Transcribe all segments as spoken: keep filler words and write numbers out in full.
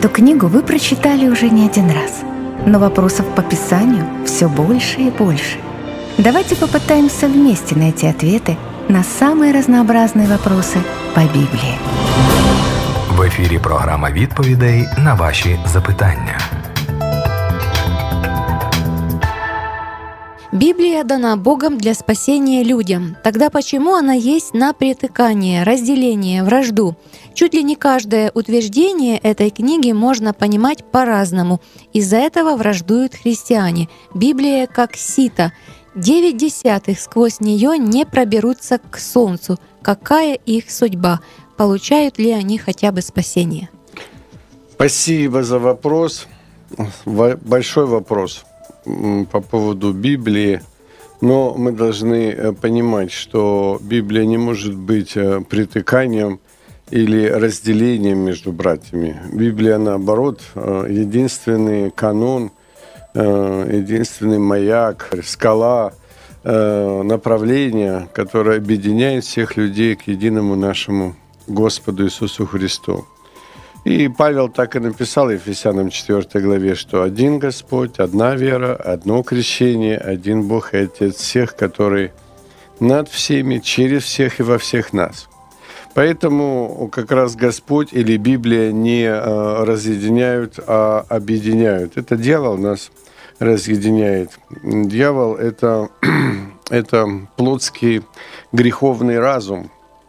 Эту книгу вы прочитали уже не один раз, но вопросов по Писанию все больше и больше. Давайте попытаемся вместе найти ответы на самые разнообразные вопросы по Біблії. В ефірі програма відповідей на ваші запитання. Библия дана Богом для спасения людям. Тогда почему она есть на притыкание, разделение, вражду? Чуть ли не каждое утверждение этой книги можно понимать по-разному. Из-за этого враждуют христиане. Библия как сито. Девять десятых сквозь нее не проберутся к солнцу. Какая их судьба? Получают ли они хотя бы спасение? Спасибо за вопрос. Большой вопрос по поводу Библии. Но мы должны понимать, что Библия не может быть притыканием или разделением между братьями. Библия, наоборот, единственный канон, единственный маяк, скала, направление, которое объединяет всех людей к единому нашему Господу Иисусу Христу. И Павел так и написал Ефесянам четвёртой главе, что один Господь, одна вера, одно крещение, один Бог и Отец всех, который над всеми, через всех и во всех нас. Поэтому как раз Господь или Библия не разъединяют, а объединяют. Это дьявол нас разъединяет. Дьявол – это, это плотский греховный разум.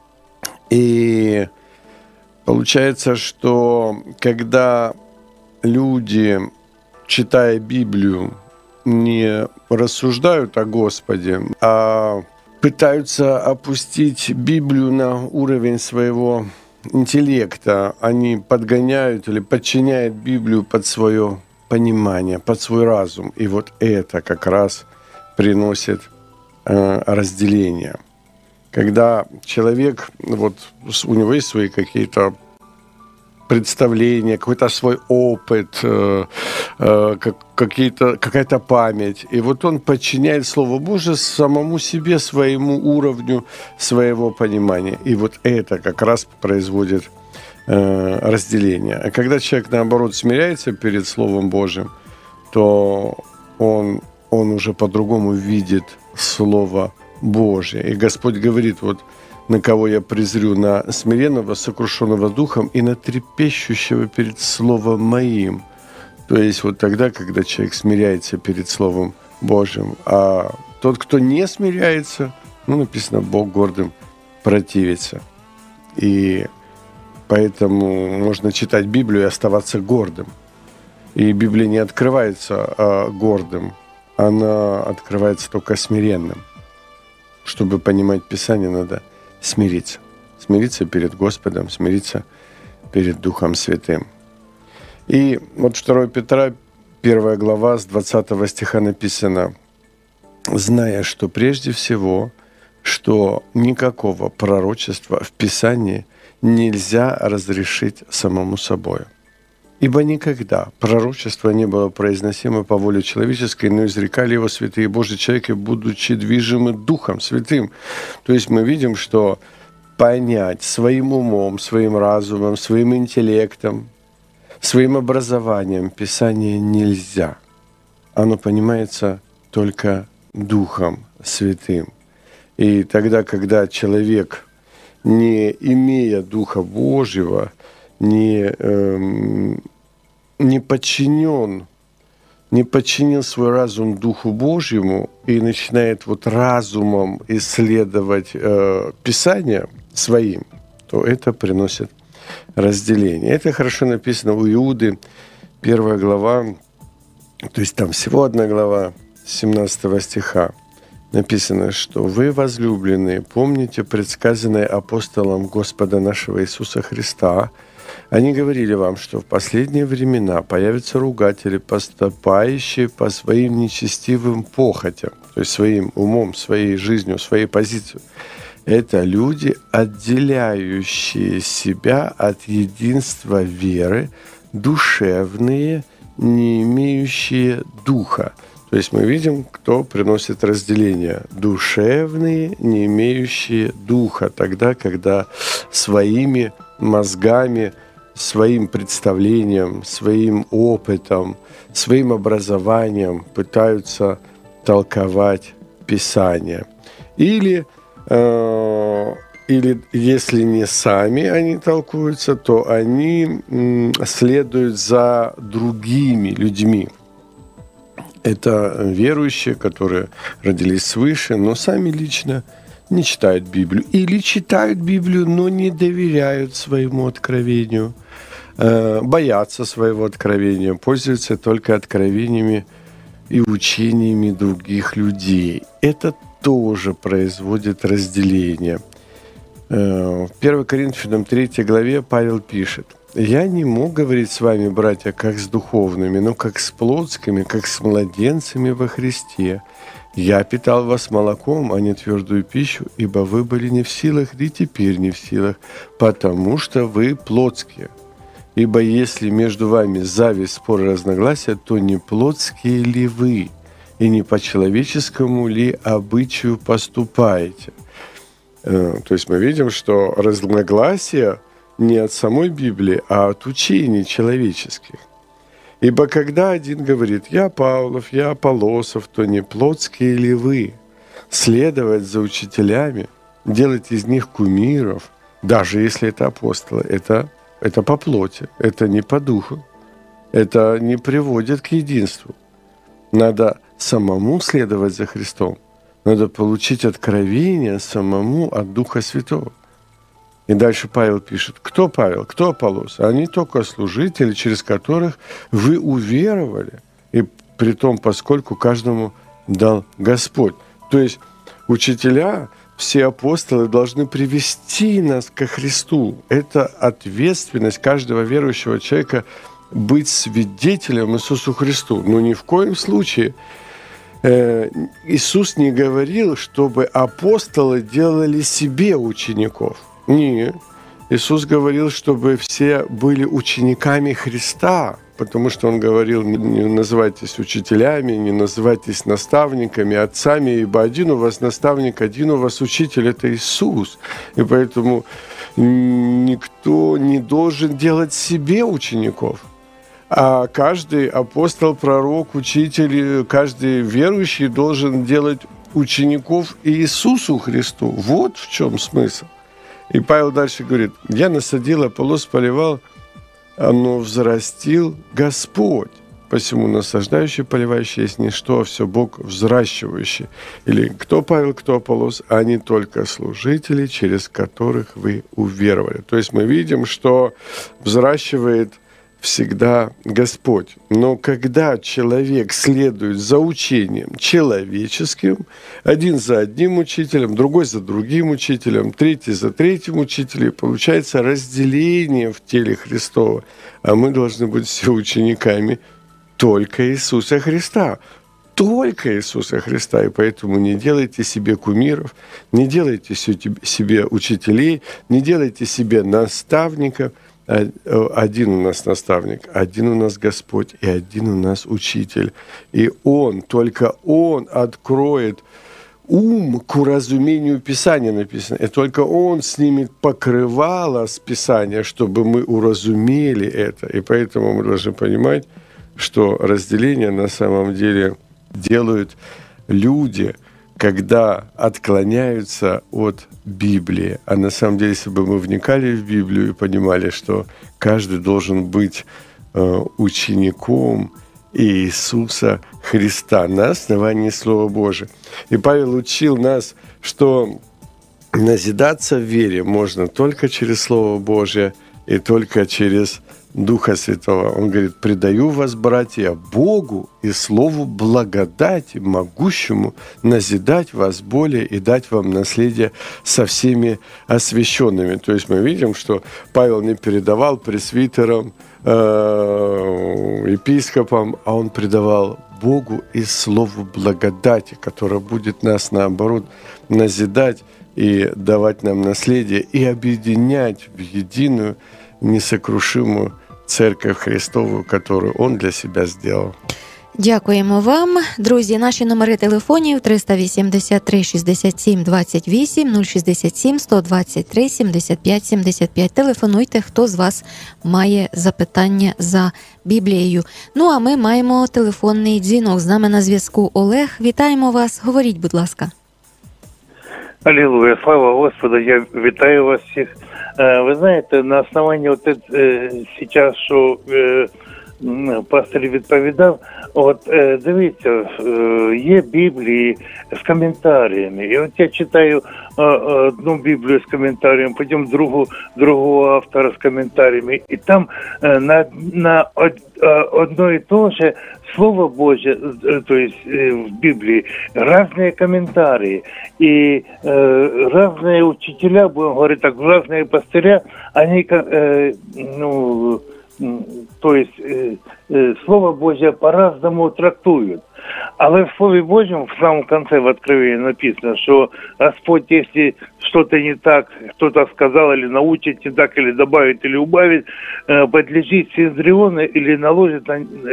И получается, что когда люди, читая Библию, не рассуждают о Господе, а пытаются опустить Библию на уровень своего интеллекта, они подгоняют или подчиняют Библию под свое понимание, под свой разум. И вот это как раз приносит э, разделение. Когда человек, вот у него есть свои какие-то представления, какой-то свой опыт, э, э, как, какие-то, какая-то память, и вот он подчиняет Слово Божие самому себе, своему уровню, своего понимания. И вот это как раз производит э, разделение. А когда человек, наоборот, смиряется перед Словом Божьим, то он, он уже по-другому видит Слово Божие. И Господь говорит, вот на кого я презрю, на смиренного, сокрушенного духом и на трепещущего перед Словом Моим. То есть вот тогда, когда человек смиряется перед Словом Божьим. А тот, кто не смиряется, ну, написано, Бог гордым противится. И поэтому можно читать Библию и оставаться гордым. И Библия не открывается а, гордым, она открывается только смиренным. Чтобы понимать Писание, надо смириться. Смириться перед Господом, смириться перед Духом Святым. И вот второе Петра, первая глава, с двадцатого стиха написано: «Зная, что прежде всего, что никакого пророчества в Писании нельзя разрешить самому собою. Ибо никогда пророчество не было произносимо по воле человеческой, но изрекали его святые Божьи человеки, будучи движимы Духом Святым». То есть мы видим, что понять своим умом, своим разумом, своим интеллектом, своим образованием Писание нельзя. Оно понимается только Духом Святым. И тогда, когда человек, не имея Духа Божьего, не, э, не подчинен, не подчинил свой разум Духу Божьему и начинает вот разумом исследовать э, Писание своим, то это приносит разделение. Это хорошо написано у Иуды, первая глава, то есть там всего одна глава, семнадцатого стиха. Написано, что вы, возлюбленные, помните предсказанное апостолом Господа нашего Иисуса Христа. Они говорили вам, что в последние времена появятся ругатели, поступающие по своим нечестивым похотям, то есть своим умом, своей жизнью, своей позицией. Это люди, отделяющие себя от единства веры, душевные, не имеющие духа. То есть мы видим, кто приносит разделение. Душевные, не имеющие духа. Тогда, когда своими мозгами, своим представлением, своим опытом, своим образованием пытаются толковать Писание. Или, э, или если не сами они толкуются, то они м, следуют за другими людьми. Это верующие, которые родились свыше, но сами лично не читают Библию. Или читают Библию, но не доверяют своему откровению, э, боятся своего откровения, пользуются только откровениями и учениями других людей. Это тоже производит разделение. Э, в первое Коринфянам третьей главе Павел пишет: «Я не мог говорить с вами, братья, как с духовными, но как с плотскими, как с младенцами во Христе. Я питал вас молоком, а не твердую пищу, ибо вы были не в силах, и теперь не в силах, потому что вы плотские. Ибо если между вами зависть, спор и разногласия, то не плотские ли вы, и не по человеческому ли обычаю поступаете?» То есть мы видим, что разногласия не от самой Библии, а от учений человеческих. «Ибо когда один говорит: я Павлов, я Аполлосов, то не плотские ли вы? Следовать за учителями, делать из них кумиров, даже если это апостолы, это, это по плоти, это не по духу, это не приводит к единству. Надо самому следовать за Христом, надо получить откровение самому от Духа Святого». И дальше Павел пишет: кто Павел, кто Аполлос? Они только служители, через которых вы уверовали, и при том, поскольку каждому дал Господь. То есть учителя, все апостолы должны привести нас ко Христу. Это ответственность каждого верующего человека быть свидетелем Иисусу Христу. Но ни в коем случае э, Иисус не говорил, чтобы апостолы делали себе учеников. Нет. Иисус говорил, чтобы все были учениками Христа, потому что Он говорил: не называйтесь учителями, не называйтесь наставниками, отцами, ибо один у вас наставник, один у вас учитель – это Иисус. И поэтому никто не должен делать себе учеников. А каждый апостол, пророк, учитель, каждый верующий должен делать учеников Иисусу Христу. Вот в чем смысл. И Павел дальше говорит: «Я насадил, Аполлос поливал, но взрастил Господь. Посему насаждающий, поливающий есть не что, а все Бог взращивающий». Или кто Павел, кто Аполлос? Они только служители, через которых вы уверовали. То есть мы видим, что взращивает всегда Господь. Но когда человек следует за учением человеческим, один за одним учителем, другой за другим учителем, третий за третьим учителем, получается разделение в теле Христова. А мы должны быть все учениками только Иисуса Христа. Только Иисуса Христа. И поэтому не делайте себе кумиров, не делайте себе учителей, не делайте себе наставников. Один у нас наставник, один у нас Господь и один у нас учитель. И Он, только Он откроет ум к уразумению Писания, написано. И только Он снимет покрывало с Писания, чтобы мы уразумели это. И поэтому мы должны понимать, что разделение на самом деле делают люди, когда отклоняются от Библии. А на самом деле, если бы мы вникали в Библию и понимали, что каждый должен быть э, учеником Иисуса Христа на основании Слова Божия. И Павел учил нас, что назидаться в вере можно только через Слово Божие и только через Духа Святого. Он говорит: «Предаю вас, братья, Богу и Слову благодати, могущему назидать вас более и дать вам наследие со всеми освященными». То есть мы видим, что Павел не передавал пресвитерам, э, епископам, а он предавал Богу и Слову благодати, которое будет нас, наоборот, назидать и давать нам наследие, и объединять в единую несокрушимую Церковь Христову, которую Он для себя сделал. Дякуємо вам. Друзі, наші номери телефонів триста вісімдесят три шістдесят сім двадцять вісім, нуль шістдесят сім сто двадцять три сімдесят п'ять сімдесят п'ять. Телефонуйте, хто з вас має запитання за Біблією. Ну, а ми маємо телефонний дзвінок. З нами на зв'язку Олег. Вітаємо вас. Говоріть, будь ласка. Аллилуйя, слава Господу, я вітаю вас всіх. Ви знаєте, на основанні от зараз, що пастор відповідав, от дивіться, є Біблії з коментарями. І от я читаю одну Біблію з коментарями, потім другу, другого автора з коментарями. І там на, на одно і то же Слово Божье, то есть в Библии, разные комментарии. И э, разные учителя, будем говорить так, разные пастыря, они, э, ну, то есть э, э, Слово Божье по-разному трактуют. Але в Слове Божьем, в самом конце, в Откровении написано, что Господь, если что-то не так, кто-то сказал, или научит не так, или добавит, или убавит, подлежит Синдриону или наложит,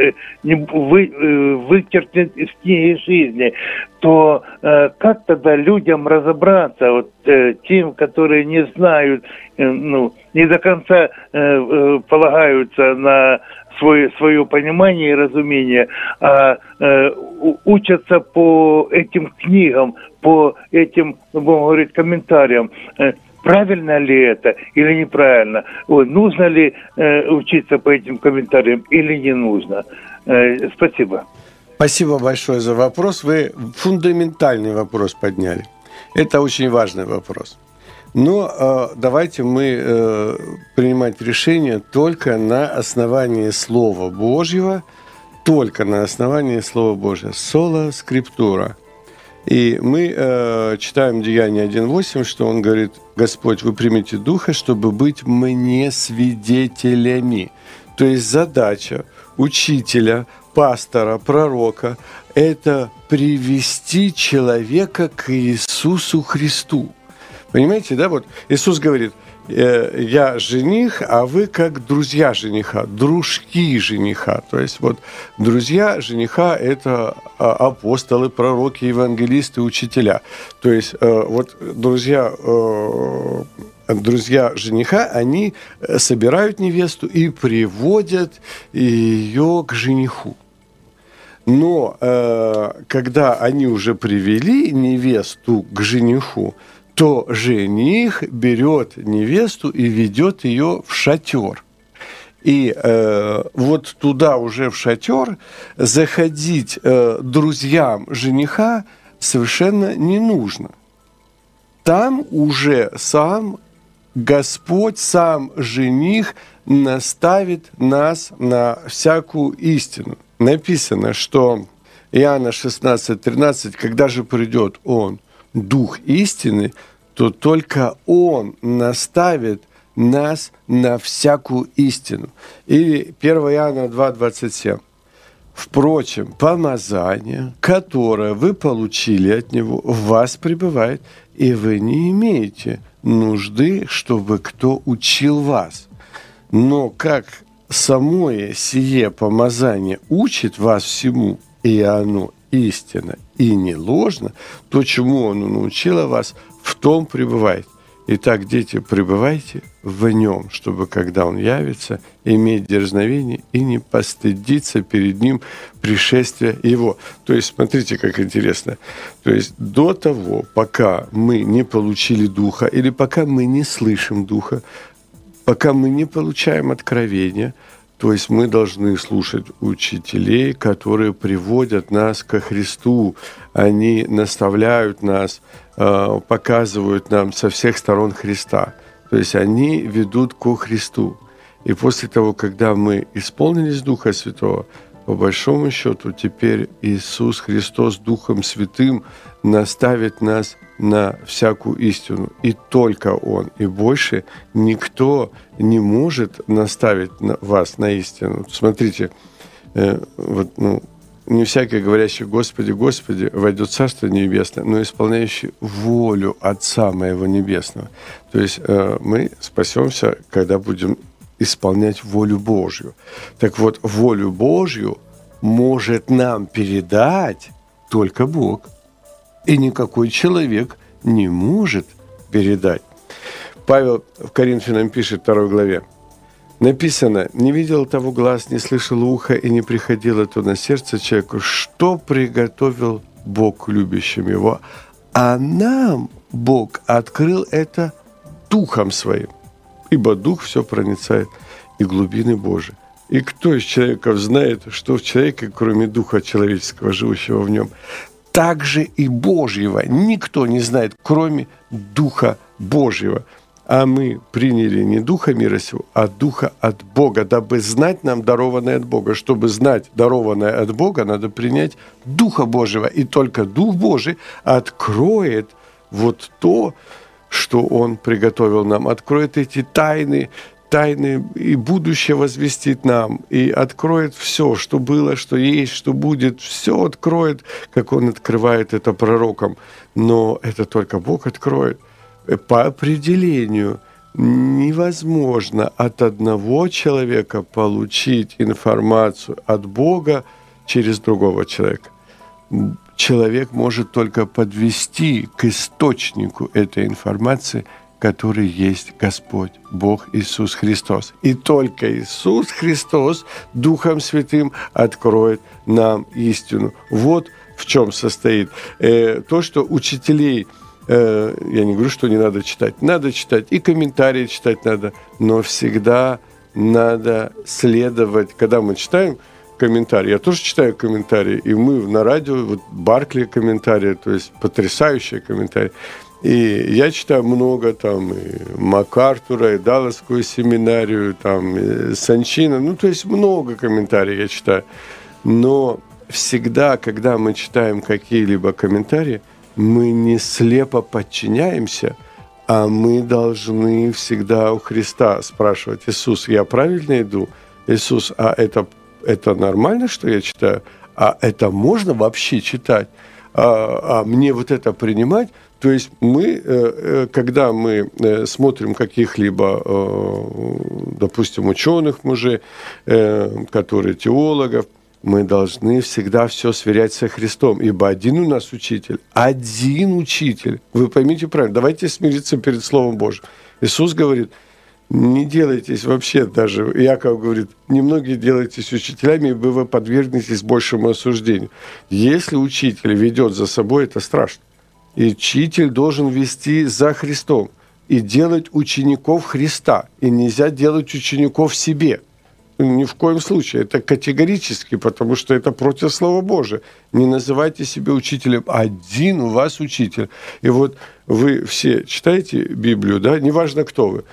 вы, вычеркнет из книги жизни, то как тогда людям разобраться, вот тем, которые не знают, ну, не до конца полагаются на свое, свое понимание и разумение, а э, учатся по этим книгам, по этим, ну, будем говорить, комментариям, э, правильно ли это или неправильно, Ой, нужно ли э, учиться по этим комментариям или не нужно. Э, спасибо. Спасибо большое за вопрос. Вы фундаментальный вопрос подняли. Это очень важный вопрос. Но э, давайте мы э, принимать решение только на основании Слова Божьего, только на основании Слова Божьего. Соло скриптура. И мы э, читаем Деяния один восемь, что он говорит: «Господь, вы примите Духа, чтобы быть мне свидетелями». То есть задача учителя, пастора, пророка – это привести человека к Иисусу Христу. Понимаете, да? Вот Иисус говорит: я жених, а вы как друзья жениха, дружки жениха. То есть вот друзья жениха – это апостолы, пророки, евангелисты, учителя. То есть вот друзья, друзья жениха, они собирают невесту и приводят ее к жениху. Но когда они уже привели невесту к жениху, то жених берет невесту и ведет ее в шатер. И э, вот туда уже в шатер заходить э, друзьям жениха совершенно не нужно. Там уже сам Господь, сам жених наставит нас на всякую истину. Написано, что Иоанна шестнадцать тринадцать, когда же придет Он, Дух истины, то только Он наставит нас на всякую истину. Или первое Иоанна два двадцать семь. Впрочем, помазание, которое вы получили от Него, в вас пребывает, и вы не имеете нужды, чтобы кто учил вас. Но как самое сие помазание учит вас всему, и оно истина и не ложно, то, чему оно научило вас, в том пребывайте. Итак, дети, пребывайте в нем, чтобы, когда он явится, иметь дерзновение и не постыдиться перед ним пришествия его. То есть, смотрите, как интересно. То есть, до того, пока мы не получили Духа, или пока мы не слышим Духа, пока мы не получаем откровения, то есть мы должны слушать учителей, которые приводят нас ко Христу. Они наставляют нас, показывают нам со всех сторон Христа. То есть они ведут ко Христу. И после того, когда мы исполнились Духа Святого, по большому счету теперь Иисус Христос Духом Святым наставит нас на всякую истину. И только Он. И больше никто не может наставить вас на истину. Смотрите, э, вот, ну, не всякий, говорящий «Господи, Господи», войдет в Царство Небесное, но исполняющий волю Отца Моего Небесного. То есть э, мы спасемся, когда будем исполнять волю Божью. Так вот, волю Божью может нам передать только Бог. И никакой человек не может передать. Павел в Коринфянам пишет в второй главе. Написано: «Не видел того глаз, не слышал ухо, и не приходило то на сердце человеку, что приготовил Бог любящим его. А нам Бог открыл это Духом Своим, ибо Дух все проницает, и глубины Божии. И кто из человеков знает, что в человеке, кроме Духа человеческого, живущего в нем, так же и Божьего никто не знает, кроме Духа Божьего. А мы приняли не Духа мира сего, а Духа от Бога, дабы знать нам дарованное от Бога. Чтобы знать дарованное от Бога, надо принять Духа Божьего. И только Дух Божий откроет вот то, что Он приготовил нам. Откроет эти тайны, тайны и будущее возвестит нам. И откроет все, что было, что есть, что будет. Все откроет, как Он открывает это пророкам. Но это только Бог откроет. По определению невозможно от одного человека получить информацию от Бога через другого человека. Человек может только подвести к источнику этой информации, который есть Господь, Бог Иисус Христос. И только Иисус Христос Духом Святым откроет нам истину. Вот в чем состоит э, то, что учителей... Я не говорю, что не надо читать. Надо читать, и комментарии читать надо, но всегда надо следовать. Когда мы читаем комментарии, я тоже читаю комментарии, и мы на радио, вот Баркли комментарии, то есть потрясающие комментарии. И я читаю много, там, и МакАртура, и Далласскую семинарию, там, и Санчина, ну, то есть много комментариев я читаю. Но всегда, когда мы читаем какие-либо комментарии, мы не слепо подчиняемся, а мы должны всегда у Христа спрашивать: Иисус, я правильно иду? Иисус, а это, это нормально, что я читаю? А это можно вообще читать? А, а мне вот это принимать? То есть мы, когда мы смотрим каких-либо, допустим, ученых мужей, которые теологов, мы должны всегда все сверять со Христом, ибо один у нас учитель, один учитель. Вы поймите правильно, давайте смириться перед Словом Божьим. Иисус говорит: не делайтесь вообще, даже Иаков говорит, немногие делайтесь учителями, ибо вы подвергнетесь большему осуждению. Если учитель ведет за собой, это страшно. И учитель должен вести за Христом и делать учеников Христа. И нельзя делать учеников себе. Ни в коем случае. Это категорически, потому что это против Слова Божия. Не называйте себя учителем. Один у вас учитель. И вот вы все читаете Библию, да? Неважно, кто вы.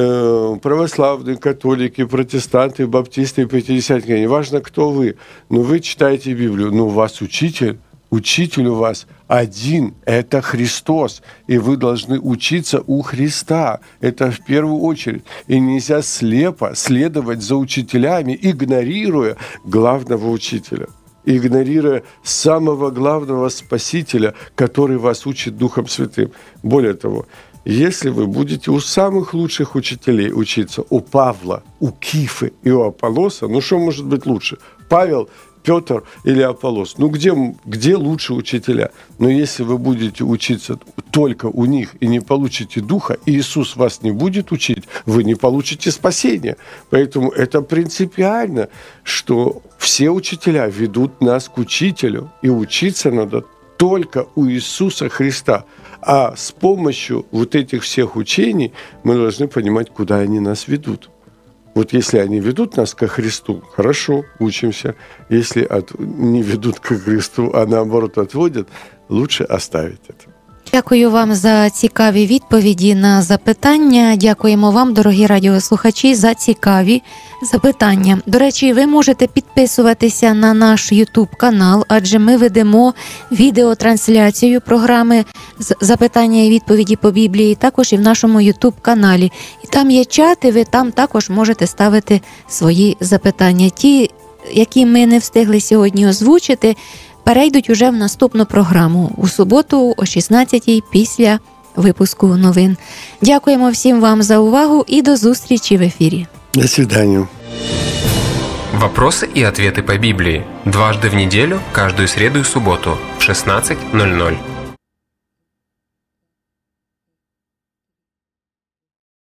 Э, православные, католики, протестанты, баптисты, пятидесятники. Неважно, кто вы. Но вы читаете Библию. Но у вас учитель. Учитель у вас один – это Христос, и вы должны учиться у Христа. Это в первую очередь. И нельзя слепо следовать за учителями, игнорируя главного учителя, игнорируя самого главного Спасителя, который вас учит Духом Святым. Более того, если вы будете у самых лучших учителей учиться, у Павла, у Кифы и у Аполлоса, ну что может быть лучше? Павел, Петр или Аполлос. Ну, где, где лучше учителя? Но если вы будете учиться только у них и не получите Духа, и Иисус вас не будет учить, вы не получите спасения. Поэтому это принципиально, что все учителя ведут нас к учителю, и учиться надо только у Иисуса Христа. А с помощью вот этих всех учений мы должны понимать, куда они нас ведут. Вот если они ведут нас ко Христу, хорошо, учимся. Если от, не ведут ко Христу, а наоборот отводят, лучше оставить это. Дякую вам за цікаві відповіді на запитання. Дякуємо вам, дорогі радіослухачі, за цікаві запитання. До речі, ви можете підписуватися на наш YouTube-канал, адже ми ведемо відеотрансляцію програми «Запитання і відповіді по Біблії», також і в нашому YouTube-каналі. І там є чати, ви там також можете ставити свої запитання. Ті, які ми не встигли сьогодні озвучити, перейдуть уже в наступну програму у суботу о шістнадцятій після випуску новин. Дякуємо всім вам за увагу і до зустрічі в ефірі. До свидання. Вопросы и ответы по Библии. Дважды в неделю, каждую среду и субботу в шестнадцать ноль ноль.